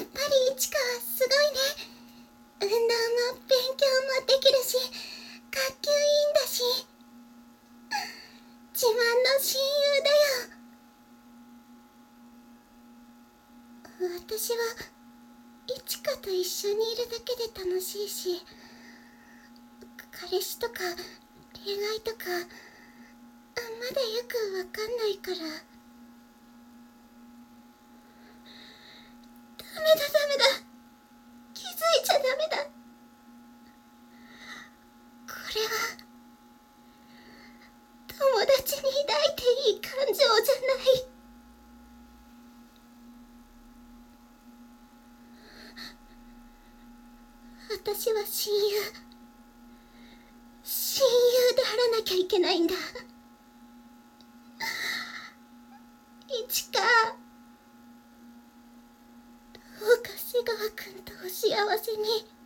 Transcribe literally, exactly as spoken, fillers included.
ぱりいちかはすごいね。運動も勉強もできるし、学級委員だし、自慢の親友だよ。私はいちかと一緒にいるだけで楽しいし、彼氏とか恋愛とかまだよくわかんないから。ダメだダメだ、気づいちゃダメだ。これは友達に抱いていい感情じゃない。私は親友親友であらなきゃいけないんだ。いちか、どうか瀬川くんとお幸せに。